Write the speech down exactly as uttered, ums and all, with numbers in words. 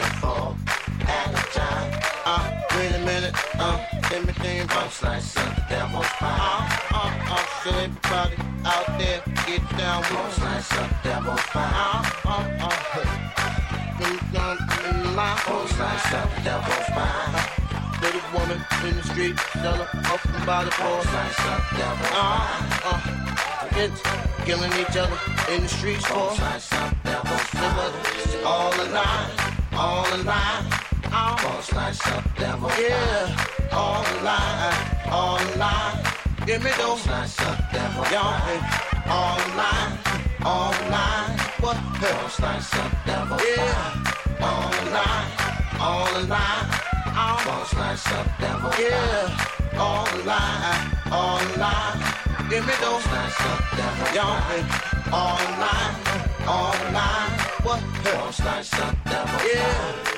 four at a time. Uh, wait a minute, uh, everything bumps like some devil's pie. Uh, uh, uh, so everybody out there get down with bumps like some devil's pie. Uh, uh, uh, hey. Bumps like some devil's pie. Little woman in the street, sell her up and by the floor. Bumps like some devil's pie. Uh, uh, kids killing each other in the streets for. Bumps like some devil's pie. All alive, all alive. Boss like some devil. Yeah, all alive, all alive. Give me those like some devil. Y'all all alive, all alive. What? Boss like some devil. Yeah, all alive, all alive. Boss like some devil. Yeah, all alive, all alive. Give me those like some devil. Y'all all alive, all alive. What? Boss like some devil. Yeah.